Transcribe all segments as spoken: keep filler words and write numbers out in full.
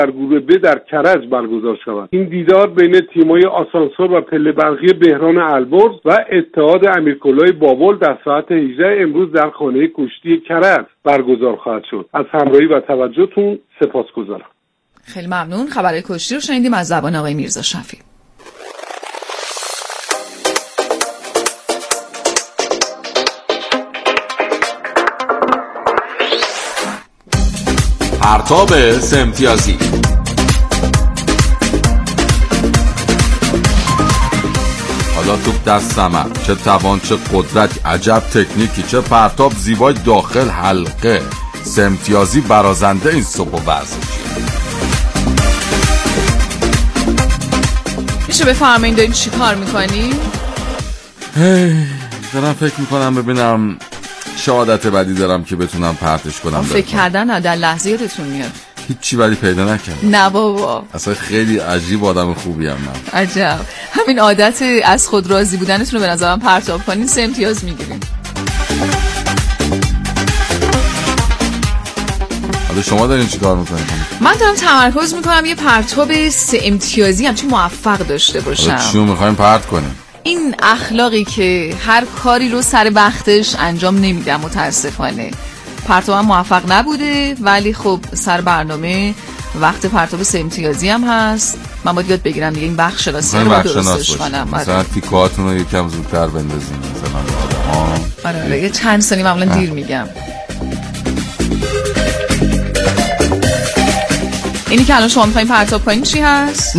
در گروه ب در کرج برگزار شود. این دیدار بین تیم‌های آسانسور و پله برقی بهران البرز و اتحاد امیرکلاه بابل در ساعت هجده امروز در خانه کشتی کرج برگزار خواهد شد. از همراهی و توجهتون سپاسگزارم. خیلی ممنون. خبر کشتی رو شنیدیم از زبان آقای میرزا شفیع. پرتاب سه امتیازی. حالا توپ دستمه، چه توان چه قدرت، عجب تکنیکی، چه پرتاب زیبای داخل حلقه. سه امتیازی برازنده این صبح ورزشی. میشه بفرمایید دارین چی کار میکنی؟ دارم فکر میکنم ببینم شهادت بدی دارم که بتونم پرتش کنم. فکر کردن نه در لحظه یادتون میاد. هیچی بدی پیدا نکردم. نه بابا. اصلا خیلی عجیب آدم خوبی هم من. عجب. همین عادت از خود راضی بودنتون رو به نظرم پرتاب کنین سه امتیاز میگیرین. حالا شما دارین چی کار میکنین؟ من دارم تمرکز میکنم یه پرتاب سه امتیازی همچین موفق داشته باشم. چیو میخوایم پرت کنیم؟ این اخلاقی که هر کاری رو سر وقتش انجام نمیدم متاسفانه. پرتابم موفق نبوده ولی خب سر برنامه وقت پرتاب سه امتیازی هم هست. من باید یاد بگیرم دیگه این بخش شناسی رو درستش کنم. مثلا تیکاتون رو یکم زودتر بندازیم مثلا آدم‌ها. آره آره یه چند ثانیه معمولا دیر میگم. اینی که الان شما می‌خواید پرتاب کنین چی هست؟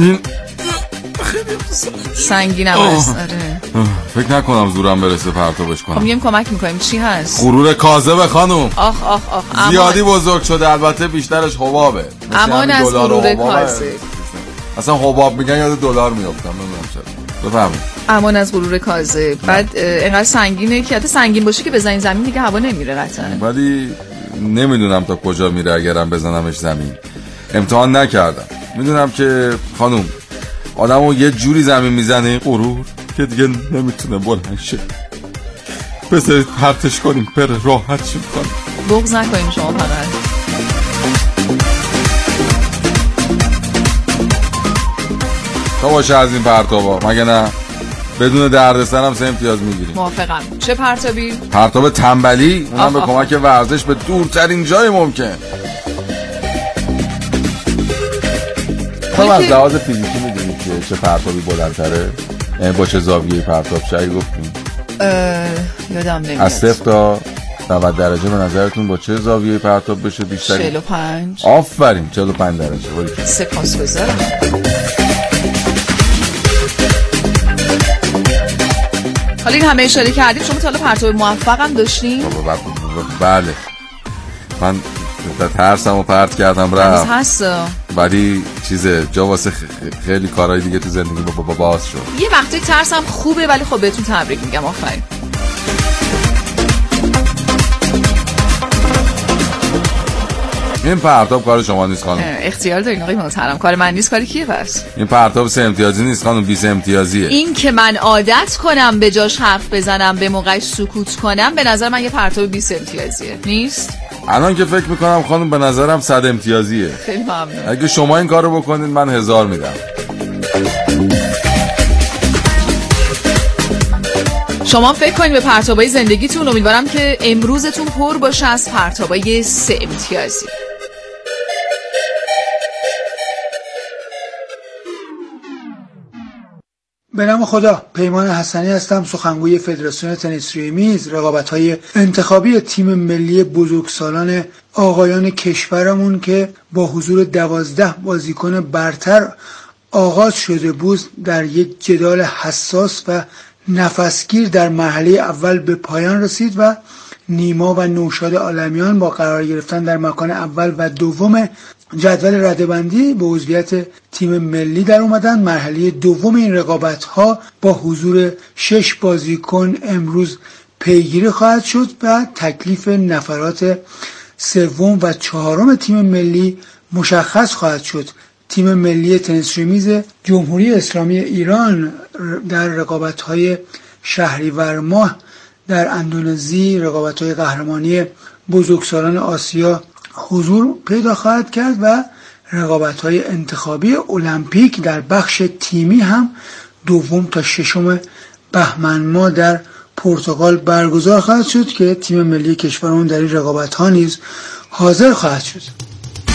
سنگین هم هست. آره. فکر نکنم زورم برسه پرتابش کنم. خب میگم کمک میکنیم. چی هست؟ غرور کاذب خانم. آخ آخ آخ. زیادی بزرگ شده، البته بیشترش حبابه. امان از غرور کاذب. اصلا حباب میگن یاد دلار میافتم. نمیدونم چرا. بفهمید. امان از غرور کاذب. بعد اینقدر سنگینه که حتی سنگین باشه که بزنین زمین دیگه هوا نمیره قطعا. ولی نمیدونم تا کجا میره اگرم بزنمش زمین. امتحان نکردم. میدونم که خانم آدمو یه جوری زمین میزنه غرور که دیگه نمیتونه بلند شه. بذارید پرتش کنیم پر راحت شیم کنیم. بغض نکنیم شما فقط. تا باشه از این پرتابا مگه نه بدون دردسر هم سه امتیاز میگیریم. موافقم. چه پرتابی؟ پرتاب تنبلی، اونم به کمک ورزش به دورترین جای ممکن. تو از لحاظ فیزیکی میدونی که چه پرتابی بلندتره؟ یعنی با چه زاویه پرتاب شایی گفتیم؟ یادم نمیاد. از صفر تا نود درجه به نظرتون با چه زاویه پرتاب بشه بیشتر؟ چهل و پنج. آفرین چهل و پنج درجه. سپاسگزارم. حالا این همه اشاره کردیم. شما تا حالا پرتاب موفقم داشتین؟ بله من ترسم و پرت کردم رفت هست ولی چیزه جا واسه خیلی کارهای دیگه تو زندگی با با باز شد. یه وقتی ترسم خوبه ولی خب بهتون تبریک میگم. آفرین. این پرتاب کار شما نیست خانم. اختیار دارین آقای محترم. کار من نیست. کاری کیه پس؟ این پرتاب سه امتیازی نیست خانم، بیست امتیازیه. این که من عادت کنم به جاش حرف بزنم به موقعش سکوت کنم به نظر من یه پرتاب بیست امتیازیه نیست؟ الان که فکر میکنم خانم به نظرم صد امتیازیه. خیلی ممنون. اگه شما این کارو بکنید من هزار میدم. شما فکر کنید به پرتابای زندگیتون. امیدوارم که امروزتون پر باشه از پرتابای سه امتیازی. به نام خدا. پیمان حسنی هستم، سخنگوی فدراسیون تنیس روی میز. رقابت‌های انتخابی تیم ملی بزرگسالان آقایان کشورمون که با حضور دوازده بازیکن برتر آغاز شده بود در یک جدال حساس و نفسگیر در مرحله اول به پایان رسید و نیما و نوشاد عالمیان با قرار گرفتن در مکان اول و دوم جدول رده‌بندی به عضویت تیم ملی در اومدن. مرحله دوم این رقابت‌ها با حضور شش بازیکن امروز پیگیری خواهد شد و تکلیف نفرات سوم و چهارم تیم ملی مشخص خواهد شد. تیم ملی تنیس روی میز جمهوری اسلامی ایران در رقابت‌های شهریور ماه در اندونزی، رقابت‌های قهرمانی بزرگسالان آسیا حضور پیدا خواهد کرد و رقابت‌های انتخابی المپیک در بخش تیمی هم دوم تا ششم بهمن ماه در پرتغال برگزار خواهد شد که تیم ملی کشورمون در این رقابت‌ها نیز حاضر خواهد شد.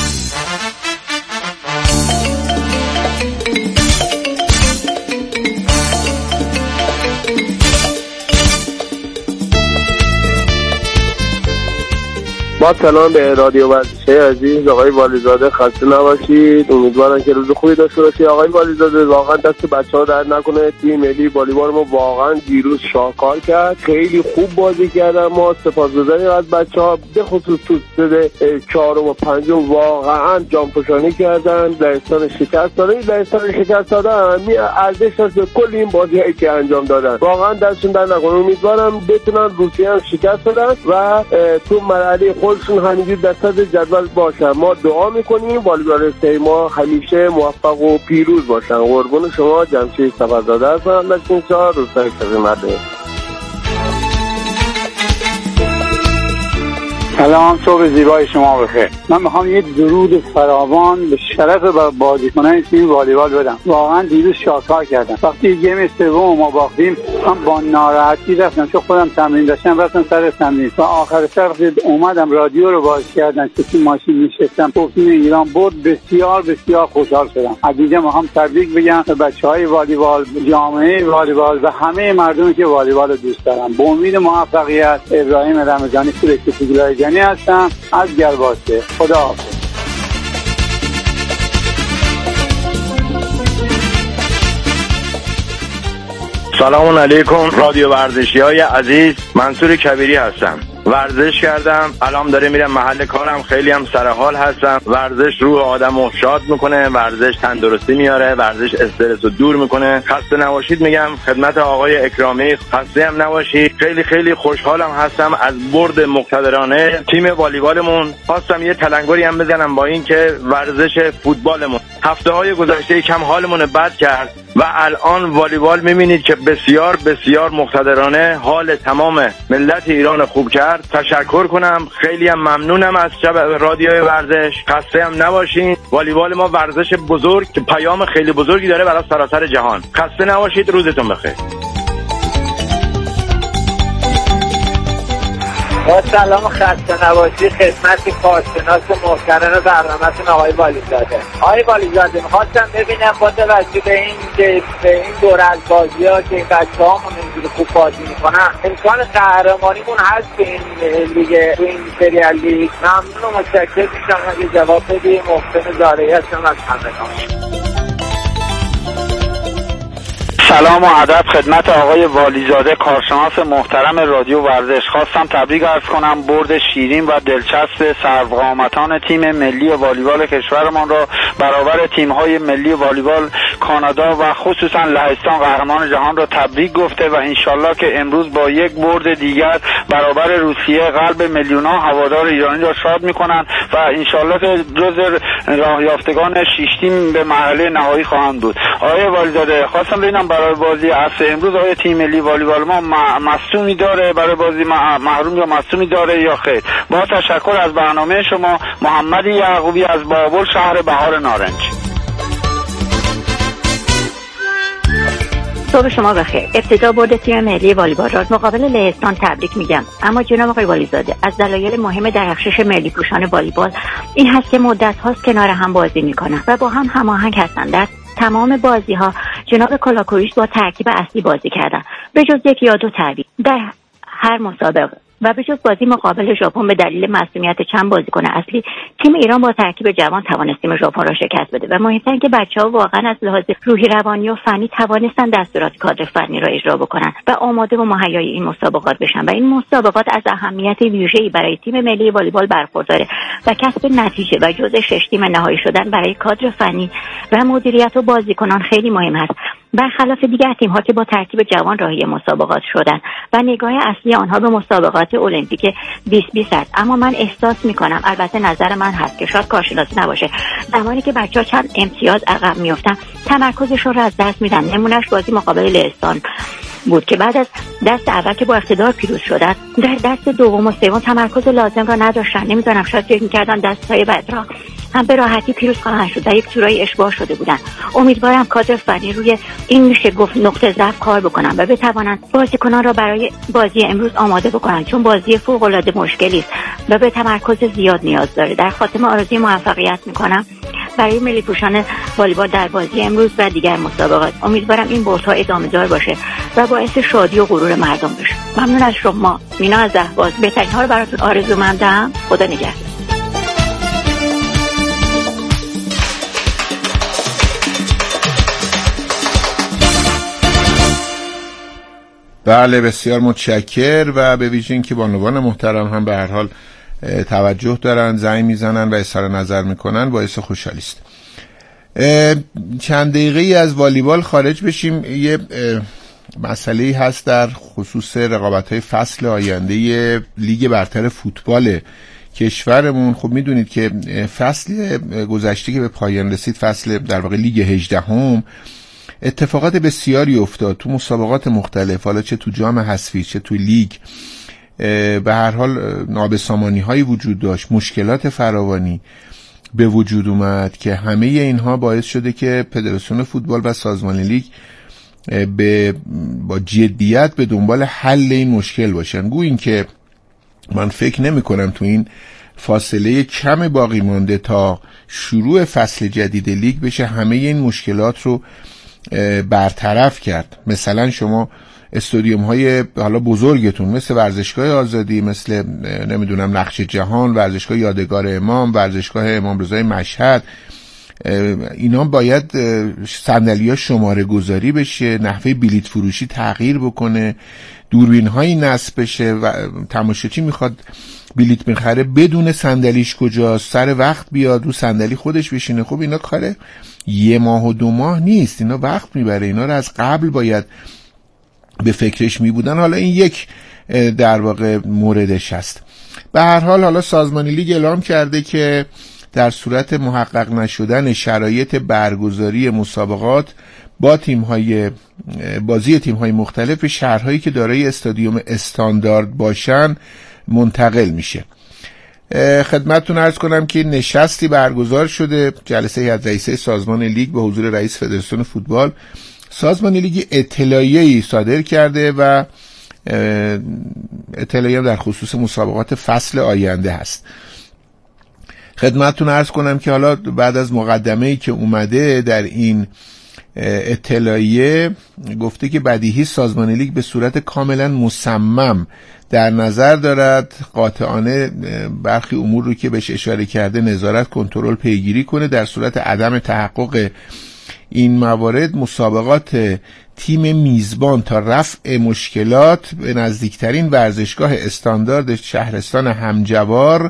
با سلام به رادیو ورزشی عزیز. آقای والیزاده خسته نباشید، امیدوارم که روز خوبی داشته باشید. آقای والیزاده واقعا دست بچه‌ها درد نکنه، تیم ملی والیبال ما واقعا دیروز شاهکار کرد، خیلی خوب بازی کردن. ما سپاسگزاریم از بچه‌ها، به خصوص تو سد چهارم و پنجم واقعا جانفشانی کردن، لهستان شکست دادن. لهستان شکست دادن می ارزش داشت به کل این بازی‌هایی که انجام دادن، واقعا دستشون درد نکنه. امیدوارم بتونن روسیه هم شکست بدن و تو مرحله خودشون همینجور دستت جدول باشن. ما دعا میکنیم والیبالیستای ما همیشه موفق و پیروز باشن. قربون شما، جمشید صفرزاده هستم، داشتین چهار روستای خدمته. سلام، صبح زیبای شما بخیر. من میخوام یه درود فراوان به شرف بازیکنان تیم والیبال بدم. واقعا دیروز شاکار کردم. وقتی گیم سوم ما باختیم، من با ناراحتی رفتم، چون خودم تمرین داشتم، رفتم سر تمرین و آخر سر اومدم رادیو رو باز کردم که تو ماشین نشستم، گفتیم ایران برد، بسیار بسیار خوشحال شدم. از اینجا میخوام تبریک بگم به بچهای والیبال، جامعه والیبال و همه مردمی که والیبال رو دوست دارن. به امید موفقیت. ابراهیم رمضانی، سورکتیگلای یعنی هستم از گرباسته. خدا حافظ. سلام علیکم رادیو ورزشی های عزیز، منصور کبیری هستم. ورزش کردم، الان داره میرم محل کارم، خیلی هم سر حال هستم. ورزش روح آدمو شاد میکنه، ورزش تندرستی میاره، ورزش استرس رو دور میکنه. خسته نباشید میگم خدمت آقای اکرامی، خسته هم نباشید. خیلی خیلی خوشحالم هستم از برد مقتدرانه تیم والیبالمون. خواستم یه تلنگری هم بزنم با این که ورزش فوتبالمون هفته های گذشته کم حالمون بد کرد و الان والیبال میبینید که بسیار بسیار مقتدرانه حال تمام ملت ایران خوب کرد. تشکر کنم، خیلی هم ممنونم از شب رادیوی ورزش. خسته هم نباشین. والیبال ما ورزش بزرگ که پیام خیلی بزرگی داره برای سراسر جهان. خسته نباشید، روزتون بخیر. با سلام و خسته نباشید خدمت کارشناس محترم برنامه‌تون آقای والیزاده. آقای والیزاده می‌خواستم ببینم با توجه به این به این دور از بازی‌ها که این بچه‌هامون اینجوری خوب بازی می‌کنن، امکان قهرمانیمون هست به این لیگ، تو این سریال لیگ؟ ممنون و متشکر میشم اگه جواب بدید. محسن زارعی هستم از همدان. سلام و ادب خدمت آقای والیزاده، کارشناس محترم رادیو ورزش. خواستم تبریک عرض کنم برد شیرین و دلچسب سرقامتان تیم ملی والیبال کشورمان را برابر تیم‌های ملی والیبال کانادا و خصوصا لهستان قهرمان جهان را تبریک گفته و انشالله که امروز با یک برد دیگر برابر روسیه قلب میلیون‌ها هوادار ایرانی را شاد می‌کنند و انشالله که جز راه یافتگان شش تیم به مرحله نهایی خواهند بود. آقای والیزاده خواستم ببینم برای بازی عصر امروز آیا تیم ملی والیبال ما مصدومی داره، برای بازی محروم یا مصدومی داره یا خیر؟ با تشکر از برنامه شما. محمد یعقوبی از بابل، شهر بهار نارنج. صبح شما بخیر. ابتدا برد تیم ملی والیبال را مقابل لهستان تبریک میگم، اما جناب آقای والیزاده از دلایل مهم درخشش ملی پوشان والیبال این هست که مدت هاست کنار هم بازی میکنن و با هم هماهنگ هستند. در تمام بازی ها جناب کلاکوریش با ترکیب اصلی بازی کردن به جز یک یا دو تعویض در هر مسابقه و به جز بازی مقابل ژاپن به دلیل معصومیت چند بازیکن اصلی تیم ایران با ترکیب جوان توانستیم ژاپن را شکست بده و مهمتر اینکه بچه‌ها واقعا از لحاظ روحی، روانی و فنی توانستن دستورات کادر فنی را اجرا بکنن و آماده و مهیای این مسابقات بشن و این مسابقات از اهمیت ویژه‌ای برای تیم ملی والیبال برخورداره و کسب نتیجه و جزء شش تیم نهایی شدن برای کادر فنی و مدیریت و بازیکنان خیلی مهم است، برخلاف دیگر تیم‌ها که با ترکیب جوان راهی مسابقات شدن و نگاه اصلی آنها به مسابقات المپیک بیست بیست است. اما من احساس می‌کنم، البته نظر من هست که شاید کارشناسی نباشه، زمانی که بچه‌ها چند امتیاز عقب میافتن تمرکزشون رو از دست میدن. نمونهش بازی مقابل لهستان بود که بعد از دست اول که با اقتدار پیروز شدن در دست دوم و سوم تمرکز لازم را نداشتن. نمیدونم، شاید فکر می‌کردن دست‌های بعد را هم به راحتی پیروز خواهند شد و یک جورایی اشباع شده بودن. امیدوارم کادر فنی روی این میشه گفت نقطه ضعف کار بکنن و بتوانند بازیکنان را برای بازی امروز آماده بکنن، چون بازی فوق العاده مشکلی است و به تمرکز زیاد نیاز داره. در خاتمه آرزوی موفقیت میکنم برای ملی پوشان والیبال در بازی امروز و دیگر مسابقات. امیدوارم این بردها ادامه دار باشه و باعث شادی و غرور مردم بشه. ممنون از شما. مینا از اهواز. بهترین ها رو براتون آرزومندم. خدا نگهدار. بله بسیار متشکر و به ویژه اینکه بانوان محترم هم به هر حال توجه دارن، زنگ میزنن و اظهار نظر میکنن، باعث خوشحالی است. چند دقیقه از والیبال خارج بشیم. یه مسئله هست در خصوص رقابت‌های فصل آینده لیگ برتر فوتبال کشورمون. خب میدونید که فصل گذشته که به پایان رسید، فصل در واقع لیگ هجدهم، اتفاقات بسیاری افتاد تو مسابقات مختلف، حالا چه تو جام حذفی چه تو لیگ. به هر حال نابسامانی هایی وجود داشت، مشکلات فراوانی به وجود اومد که همه اینها باعث شده که فدراسیون فوتبال و سازمان لیگ به با جدیت به دنبال حل این مشکل باشن. گویا این که من فکر نمی کنم تو این فاصله کم باقی مانده تا شروع فصل جدید لیگ بشه همه این مشکلات رو برطرف کرد. مثلا شما استادیوم های حالا بزرگتون مثل ورزشگاه آزادی، مثل نمیدونم نقش جهان، ورزشگاه یادگار امام، ورزشگاه امام رضای مشهد، اینا باید صندلی‌ها شماره گذاری بشه، نحوه بلیط فروشی تغییر بکنه، دوربین هایی نصب بشه و تماشاچی میخواد بلیط میخره بدون صندلیش کجاست، سر وقت بیاد رو صندلی خودش بشینه. خب اینا کاره یه ماه و دو ماه نیست، اینا وقت میبره، اینا رو از قبل باید به فکرش میبودن. حالا این یک در واقع موردش هست. به هر حال حالا سازمان لیگ اعلام کرده که در صورت محقق نشدن شرایط برگزاری مسابقات با تیم‌های بازی تیم‌های مختلف به شهرهایی که دارای استادیوم استاندارد باشن منتقل میشه. خدمتتون عرض کنم که نشستی برگزار شده، جلسه هیئت رئیسه سازمان لیگ به حضور رئیس فدراسیون فوتبال. سازمان لیگ اطلاعیه‌ای صادر کرده و اطلاعیه در خصوص مسابقات فصل آینده هست. خدمتتون عرض کنم که حالا بعد از مقدمه‌ای که اومده در این اطلاعیه گفته که بدیهی سازمان لیگ به صورت کاملا مصمم در نظر دارد قاطعانه برخی امور رو که بهش اشاره کرده نظارت، کنترل، پیگیری کنه. در صورت عدم تحقق این موارد مسابقات تیم میزبان تا رفع مشکلات به نزدیکترین ورزشگاه استاندارد شهرستان همجوار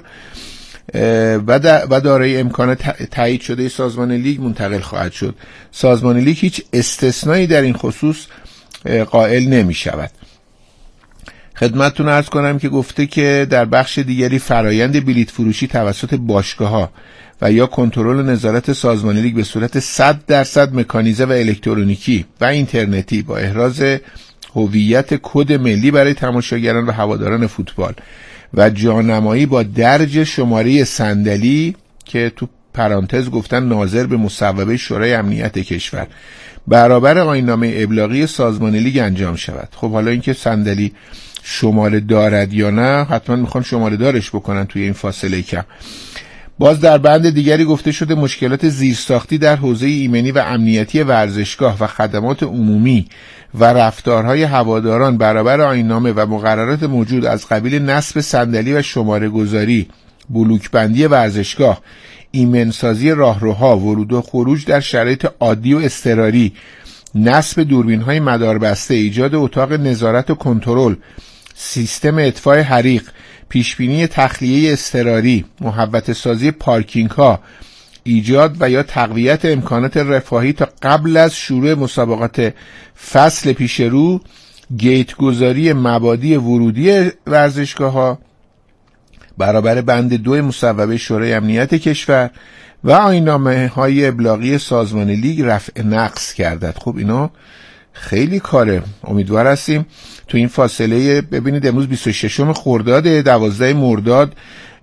و دارای امکان تایید شده سازمان لیگ منتقل خواهد شد. سازمان لیگ هیچ استثنایی در این خصوص قائل نمی شود. خدمتتون عرض کنم که گفته که در بخش دیگری فرایند بلیط فروشی توسط باشگاه‌ها و یا کنترل و نظارت سازمان لیگ به صورت صد درصد مکانیزه و الکترونیکی و اینترنتی با احراز هویت کد ملی برای تماشاگران و هواداران فوتبال و جانمایی با درج شماره صندلی که تو پرانتز گفتن ناظر به مصوبه شورای امنیت کشور برابر آیین‌نامه ابلاغی سازمان لیگ انجام شود. خب حالا اینکه صندلی شماره دارد یا نه، حتما میخوان شماره دارش بکنن توی این فاصله کم. باز در بند دیگری گفته شده مشکلات زیرساختی در حوزه ایمنی و امنیتی ورزشگاه و خدمات عمومی و رفتارهای هواداران برابر آیین‌نامه و مقررات موجود از قبیل نصب صندلی و شماره گذاری، بلوک بندی ورزشگاه، ایمنسازی راهروها، ورود و خروج در شرایط عادی و اضطراری، نصب دوربین‌های مداربسته، ایجاد اتاق نظارت و کنترل، سیستم اطفاء حریق، پیشبینی تخلیه اضطراری، محوطه سازی پارکینگ ها، ایجاد و یا تقویت امکانات رفاهی تا قبل از شروع مسابقات فصل پیش رو، گیت گذاری مبادی ورودی ورزشگاه ها برابر بند دو مصوبه شورای امنیت کشور و آیین‌نامه های ابلاغی سازمان لیگ رفع نقص کردند. خب اینا خیلی کاره. امیدوار هستیم تو این فاصله، ببینید امروز بیست و ششم خرداد، دوازده مرداد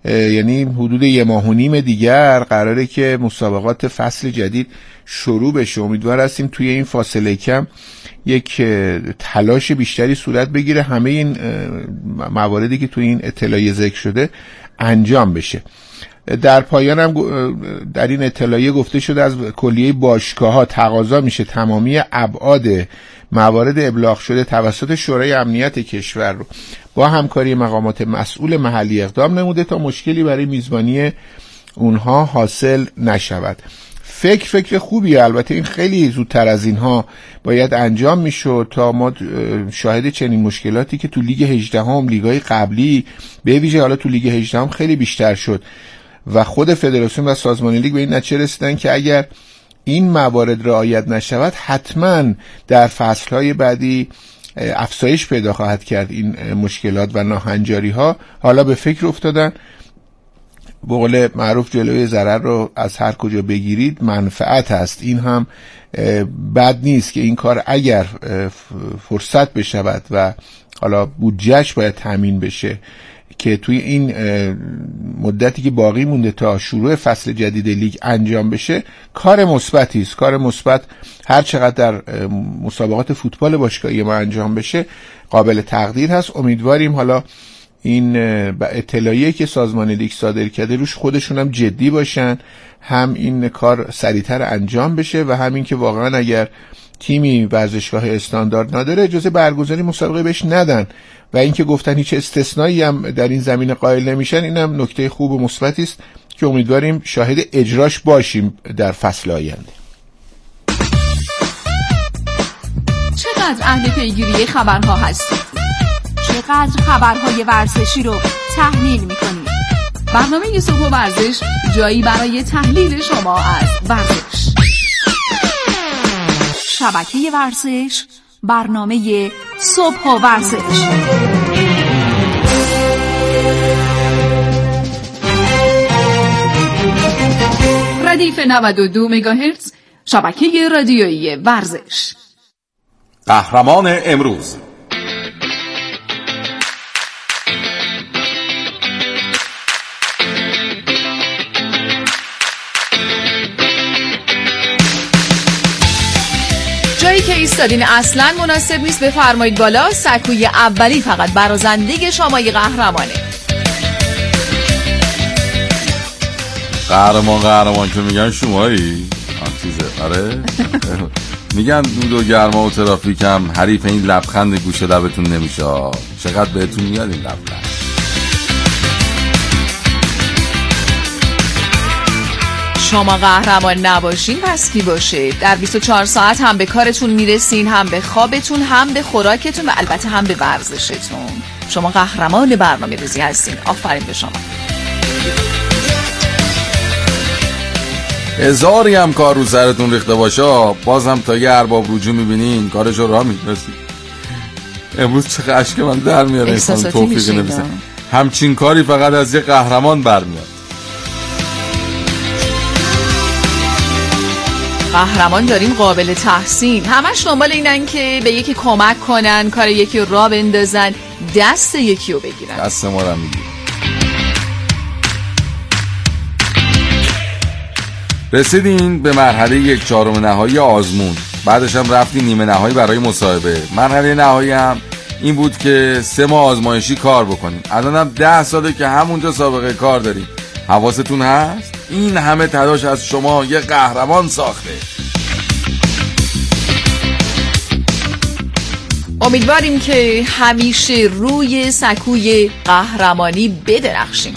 یعنی حدود یه ماه و نیم دیگر قراره که مسابقات فصل جدید شروع بشه. امیدوار هستیم توی این فاصله کم یک تلاش بیشتری صورت بگیره، همه این مواردی که توی این اطلاعیه ذکر شده انجام بشه. در پایان هم در این اطلاعیه گفته شده از کلیه باشگاه‌ها تقاضا میشه تمامی ابعاد موارد ابلاغ شده توسط شورای امنیت کشور رو با همکاری مقامات مسئول محلی اقدام نموده تا مشکلی برای میزبانی اونها حاصل نشود. فکر فکر خوبیه، البته این خیلی زودتر از اینها باید انجام میشد تا ما شاهد چنین مشکلاتی که تو لیگ هجدهم لیگای قبلی به ویژه حالا تو لیگ هجدهم خیلی بیشتر شد و خود فدراسیون و سازمان لیگ به این نتیجه رسیدن که اگر این موارد رعایت نشود حتما در فصلهای بعدی افزایش پیدا خواهد کرد این مشکلات و ناهنجاری ها. حالا به فکر افتادن، به قول معروف جلوی ضرر رو از هر کجا بگیرید منفعت هست. این هم بد نیست که این کار اگر فرصت بشود و حالا بودجهش باید تامین بشه که توی این مدتی که باقی مونده تا شروع فصل جدید لیگ انجام بشه، کار مثبتی است. کار مثبت هر چقدر در مسابقات فوتبال باشگاهی ما انجام بشه قابل تقدیر هست. امیدواریم حالا این اطلاعیه که سازمان لیگ صادر کرده روش خودشون هم جدی باشن، هم این کار سریعتر انجام بشه و همین که واقعا اگر تیمی ورزشگاه استاندارد نداره اجازه برگزاری مسابقه بهش ندن و اینکه گفتن هیچ استثنایی هم در این زمینه قائل نمیشن، اینم نکته خوب و مثبتی است که امیدواریم شاهد اجراش باشیم در فصل آینده. چقدر اهل پیگیری خبرها هستید؟ چقدر خبرهای ورزشی رو تحلیل میکنید؟ برنامه صبح و ورزش جایی برای تحلیل شما از ورزش. شبکه ورزش، برنامه صبح و ورزش. ردیف نود و دو مگاهرتز، شبکه رادیویی ورزش. قهرمان امروز. جایی که ایستادین اصلا مناسب نیست، بفرمایید بالا. سکوی اولی فقط برازنده شمای قهرمانه. قهرمان قهرمان که میگن شمایی آن چیزه. آره میگن دود و گرما و ترافیک هم حریف این لبخند گوشه لبتون نمیشه. چقدر بهتون میاد این لبخند. شما قهرمان نباشین پس کی باشه؟ در بیست و چهار ساعت هم به کارتون میرسین، هم به خوابتون، هم به خوراکتون و البته هم به ورزشتون. شما قهرمان برنامه ریزی هستین. آفرین به شما. هزاری هم کار رو سرتون ریخته باشه، باز هم تا یه ارباب رجوع میبینین کارشو راه میندازین. امروز چه اشک من در میاره انسان توفیق نمیشه. همچین کاری فقط از یه قهرمان برمیاد. قهرمان داریم قابل تحسین، همش دنبال اینن که به یکی کمک کنن، کار یکی رو راه بندازن، دست یکی رو بگیرن. دست ما رو میگیرن. رسیدین به مرحله یک چهارم نهایی آزمون، بعدش هم رفتین نیمه نهایی برای مصاحبه. مرحله نهایی هم این بود که سه ماه آزمایشی کار بکنیم. الان هم ده ساله که همونجا سابقه کار داریم. حواستون هست؟ این همه تلاش از شما یه قهرمان ساخته. امیدواریم که همیشه روی سکوی قهرمانی بدرخشیم.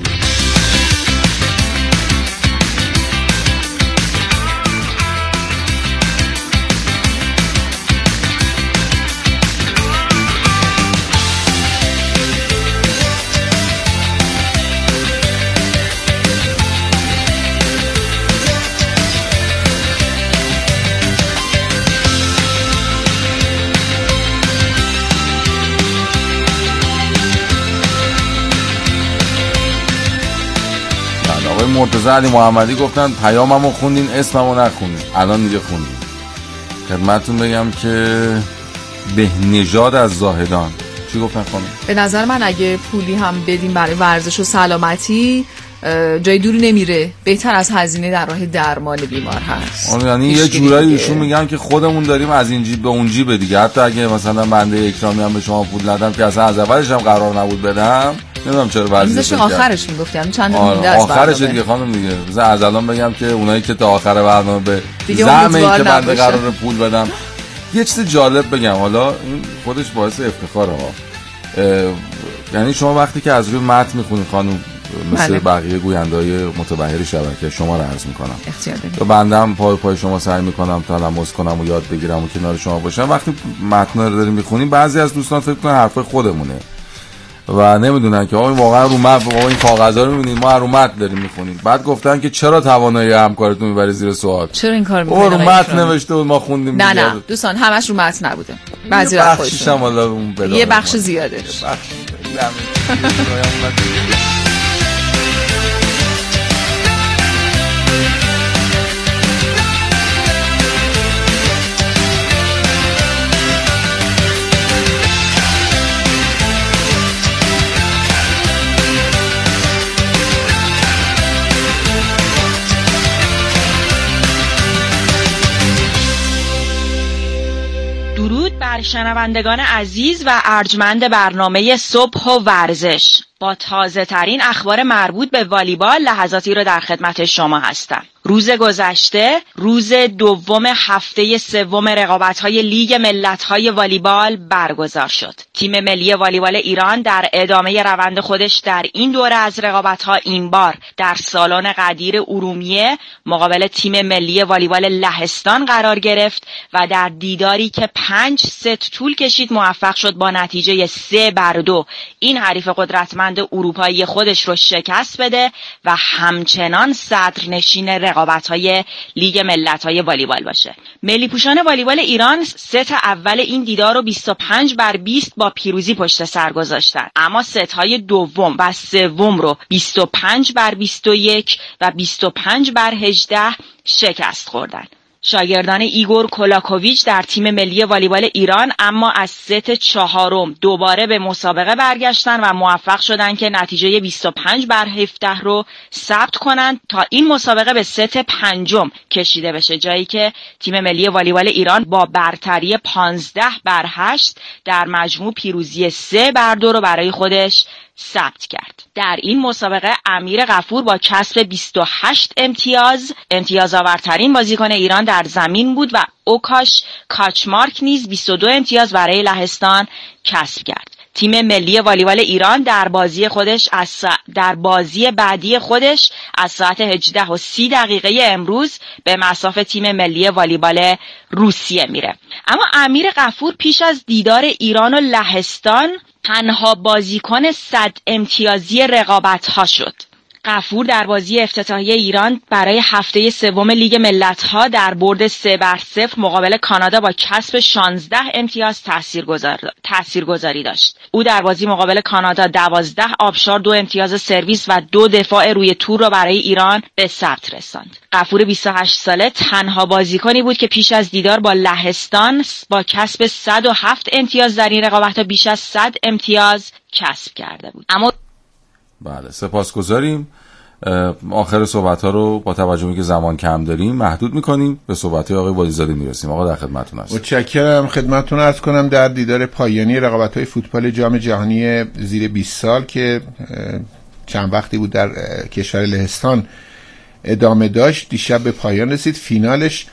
مرتضی علی محمدی گفتن پیاممو خوندین اسممو نخوندین، الان دیگه خوندین. خدمتتون بگم که بهنژاد از زاهدان چی گفتن خانم؟ به نظر من اگه پولی هم بدیم برای ورزش و سلامتی جای دوری نمیره، بهتر از هزینه در راه درمان بیمار هست. آره یعنی یه جورایی ایشون میگن که خودمون داریم از این جیب به اون جیب دیگه. حتی اگه مثلا بنده اکرامی هم به شما پول ندم که اصلا از اولش هم قرار نبود بدم، نمیدونم چرا ورزش آخرش میگفتم چند آره مونده از آخرش دیگه خانم دیگه. مثلا از الان بگم که اونایی که تا آخر برنامه به زعم این که بنده قرار پول بدم. یه چیز جالب بگم، حالا این خودش باعث افتخاره ها. یعنی شما وقتی که از روی متن میخونید خانم، مثل بقیه گوینده‌های متبحر شبکه شما رو عرض میکنم، تو بندم پای پای شما سعی میکنم تلمس کنم و یاد بگیرم و کنار شما باشم. وقتی متن رو داریم میخونیم بعضی از دوستان فکر کنن حرف خودمونه و نمیدونن که آقا واقعا رو متن، آقا این کاغذا رو میبینید ما رو متن داریم میخونیم. بعد گفتن که چرا توانایی همکارتون میبره زیر سوال؟ چرا این کار میکنید؟ رو متن نوشته بود ما خوندیم. نه نه دوستان همش رو متن نبوده، بعضی وقت خودشون یه بخش زیاده. درود بر شنوندگان عزیز و ارجمند برنامه صبح و ورزش. با تازه ترین اخبار مربوط به والیبال لحظاتی رو در خدمت شما هستم. روز گذشته روز دوم هفته سوم رقابت‌های لیگ ملت‌های والیبال برگزار شد. تیم ملی والیبال ایران در ادامه روند خودش در این دوره از رقابت‌ها این بار در سالن قدیر ارومیه مقابل تیم ملی والیبال لهستان قرار گرفت و در دیداری که پنج ست طول کشید موفق شد با نتیجه سه بر دو این حریف قدرتمند اروپایی خودش رو شکست بده و همچنان صدرنشین رقابت‌های لیگ ملت‌های والیبال باشه. ملی پوشان والیبال ایران ست اول این دیدار رو بیست و پنج بر بیست با پیروزی پشت سر گذاشتن، اما ست‌های دوم و سوم رو بیست و پنج بر بیست و یک و بیست و پنج بر هجده شکست خوردن. شاگردان ایگور کولاکوویچ در تیم ملی والیبال ایران اما از ست چهارم دوباره به مسابقه برگشتن و موفق شدن که نتیجه بیست و پنج بر هفده رو ثبت کنند تا این مسابقه به ست پنجم کشیده بشه، جایی که تیم ملی والیبال ایران با برتری پانزده بر هشت در مجموع پیروزی سه بر دو رو برای خودش ثبت کرد. در این مسابقه امیر غفور با کسب بیست و هشت امتیاز امتیاز آورترین بازیکن ایران در زمین بود و اوکاش کاچمارک نیز بیست و دو امتیاز برای لهستان کسب کرد. تیم ملی والیبال ایران در بازی خودش از سا... در بازی بعدی خودش از ساعت هجده و سی دقیقه امروز به مصاف تیم ملی والیبال روسیه میره. اما امیر غفور پیش از دیدار ایران و لهستان تنها بازیکن صد امتیازی رقابت‌ها شد. غفور در بازی افتتاحیه ایران برای هفته سوم لیگ ملت‌ها در برد سه بر صفر مقابل کانادا با کسب شانزده امتیاز تاثیرگذار تاثیرگذاری داشت. او در بازی مقابل کانادا دوازده آبشار، دو امتیاز سرویس و دو دفاع روی تور را برای ایران به ثبت رساند. غفور بیست و هشت ساله تنها بازیکنی بود که پیش از دیدار با لهستان با کسب صد و هفت امتیاز در این رقابت‌ها بیش از صد امتیاز کسب کرده بود. اما بله سپاسگزاریم. آخر صحبت ها رو با توجه به که زمان کم داریم محدود میکنیم، به صحبت های آقای والیزاده میرسیم. آقا در خدمتتون هستم. متشکرم. خدمتتون عرض کنم در دیدار پایانی رقابت های فوتبال جام جهانی زیر بیست سال که چند وقتی بود در کشور لهستان ادامه داشت، دیشب به پایان رسید. فینالش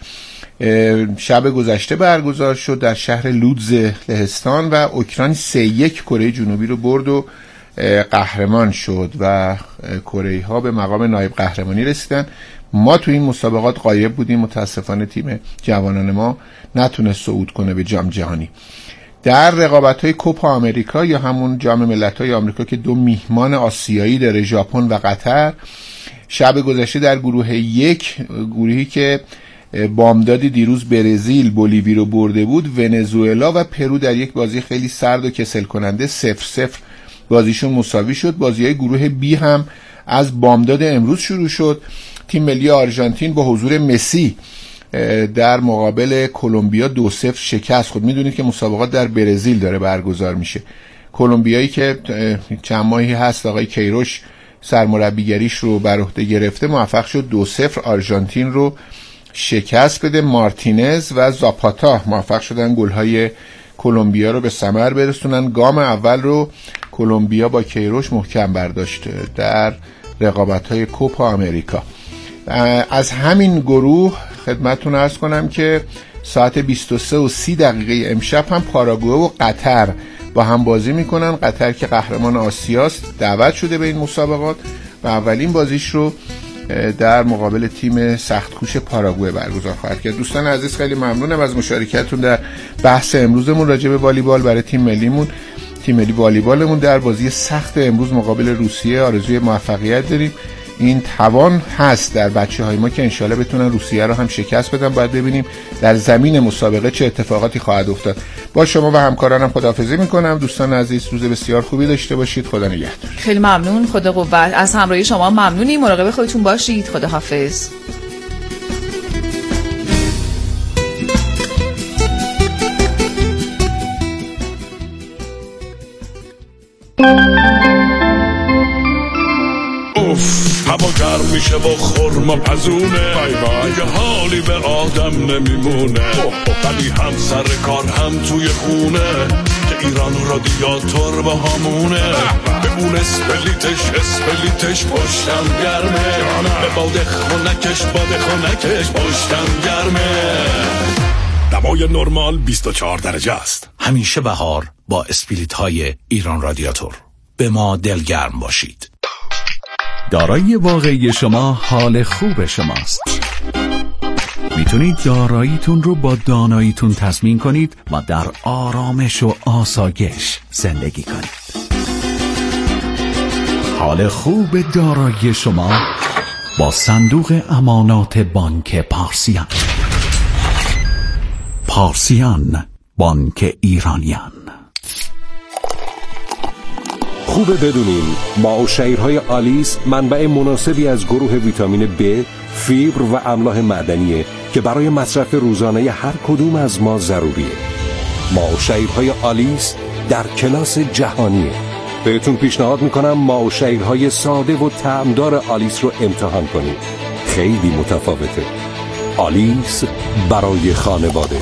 شب گذشته برگزار شد در شهر لودز لهستان و اوکراین سه یک کره جنوبی رو برد و قهرمان شد و کره ها به مقام نایب قهرمانی رسیدن. ما تو این مسابقات غایب بودیم، متاسفانه تیم جوانان ما نتونست صعود کنه به جام جهانی. در رقابت های کوپا آمریکا یا همون جام ملت های آمریکا که دو میهمان آسیایی داره، ژاپن و قطر، شب گذشته در گروه یک، گروهی که بامدادی دیروز برزیل بولیوی رو برده بود، ونزوئلا و پرو در یک بازی خیلی سرد و کسل کننده صفر صفر بازیشون مساوی شد. بازی‌های گروه بی هم از بامداد امروز شروع شد. تیم ملی آرژانتین با حضور مسی در مقابل کلمبیا دو صفر شکست خود. میدونید که مسابقات در برزیل داره برگزار میشه. کلمبیایی که چند ماهی هست آقای کیروش سرمربیگریش رو بر عهده گرفته موفق شد دو صفر آرژانتین رو شکست بده. مارتینز و زاپاتا موفق شدن گل‌های کلمبیا رو به ثمر برسونن. گام اول رو کلمبیا با کیروش محکم برداشت در رقابت‌های کوپا آمریکا. از همین گروه خدمتتون عرض کنم که ساعت بیست و سه و سی دقیقه امشب هم پاراگوئه و قطر با هم بازی میکنن. قطر که قهرمان آسیاست دعوت شده به این مسابقات و اولین بازیش رو در مقابل تیم سختکوش پاراگوئه برگزار خواهد کرد. دوستان عزیز خیلی ممنونم از مشارکتتون در بحث امروزمون راجع به والیبال. برای تیم ملیمون، تیم ملی والیبالمون در بازی سخت امروز مقابل روسیه آرزوی موفقیت داریم. این توان هست در بچه‌های ما که انشالله بتونن روسیه رو هم شکست بدن. باید ببینیم در زمین مسابقه چه اتفاقاتی خواهد افتاد. با شما و همکارانم خداحافظی میکنم. دوستان عزیز روز بسیار خوبی داشته باشید. خدا نگهدار. خیلی ممنون. خدا قوت. از همراهی شما ممنونیم. مراقب خودتون باشید. خداحافظ. هوا گرم میشه و خورما پزونه دیگه حالی به آدم نمیمونه ولی هم سر کار هم توی خونه که ایران رادیاتور با همونه به اون اسپلیتش اسپلیتش پشتم گرمه به باده خونکش باده خونکش پشتم گرمه دمای نرمال بیست و چهار درجه است. همیشه بهار با اسپلیت های ایران رادیاتور. به ما دلگرم باشید. دارایی واقعی شما حال خوب شماست. میتونید داراییتون رو با داناییتون تضمین کنید و در آرامش و آسایش زندگی کنید. حال خوب دارایی شما با صندوق امانات بانک پارسیان. پارسیان، بانک ایرانیان. خوبه بدونین ماء و شعیرهای آلیس منبع مناسبی از گروه ویتامین B، فیبر و املاح معدنیه که برای مصرف روزانه هر کدوم از ما ضروریه. ماء و شعیرهای آلیس در کلاس جهانیه. بهتون پیشنهاد میکنم ماء و شعیرهای ساده و طعمدار آلیس رو امتحان کنید. خیلی متفاوته. آلیس برای خانواده.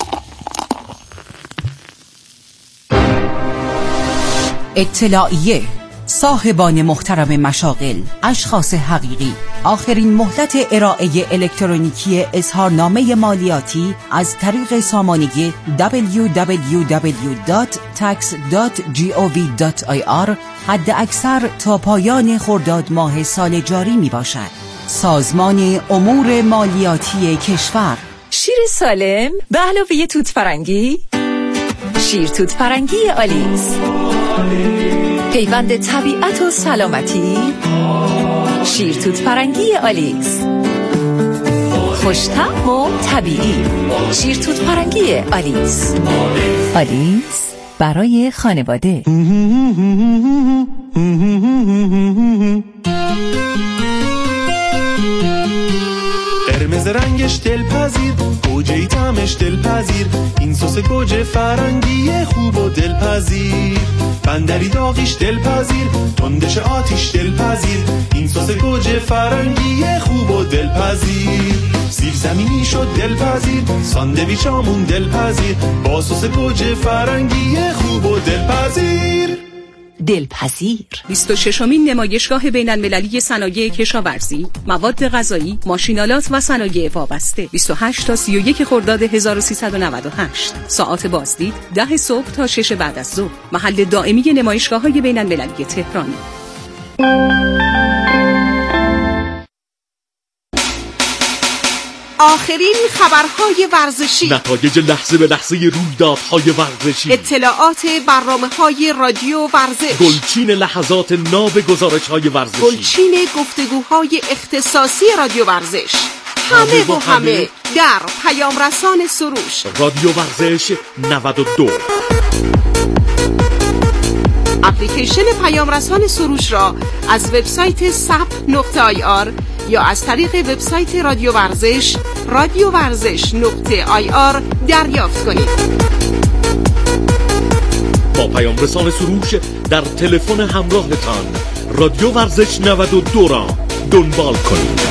اطلاعیه: صاحبان محترم مشاغل، اشخاص حقیقی، آخرین مهلت ارائه الکترونیکی اظهارنامه مالیاتی از طریق سامانه دبلیو دبلیو دبلیو دات تکس دات گاو دات آی آر حد اکثر تا پایان خرداد ماه سال جاری می باشد. سازمان امور مالیاتی کشور. شیر سالم به علاوه توت فرنگی، شیر توت فرنگی آلیس، پیوند طبیعت و سلامتی. شیر توت فرنگی آلیس، خوش‌طعم و طبیعی. شیر توت فرنگی آلیس. آلیس برای خانواده. قرمز رنگش دلپذیر، گوجه طعمش دلپذیر، این سس گوجه فرنگی خوب و دلپذیر. بندری داغیش دلپذیر، تندش آتیش دلپذیر، این سس گوجه فرنگی خوب و دلپذیر. سیب زمینی شد دلپذیر، ساندویچامون دلپذیر، با سس گوجه فرنگی خوب و دلپذیر. دلپذیر. بیست و ششمین نمایشگاه بین المللی صنایع کشاورزی، مواد غذایی، ماشینالات و صنایع وابسته. بیست و هشت تا سی و یک خرداد هزار و سیصد و نود و هشت. ساعات بازدید ده صبح تا شش بعد از ظهر. محل دائمی نمایشگاه‌های بین المللی تهران. آخرین خبرهای ورزشی، نتایج لحظه به لحظه رویدادهای ورزشی، اطلاعات برنامه‌های رادیو ورزش، گلچین لحظات ناب گزارش‌های ورزشی، گلچین گفتگوهای اختصاصی رادیو ورزش. همه و همه در پیام رسان سروش. رادیو ورزش نود و دو. اپلیکیشن پیام رسان سروش را از وبسایت سپ نقطه آی آر یا از طریق وبسایت رادیو ورزش رادیو ورزش نقطه آی آر دریافت کنید. با پیام رسان سروش در تلفن همراهتان رادیو ورزش نود و دو را دنبال کنید.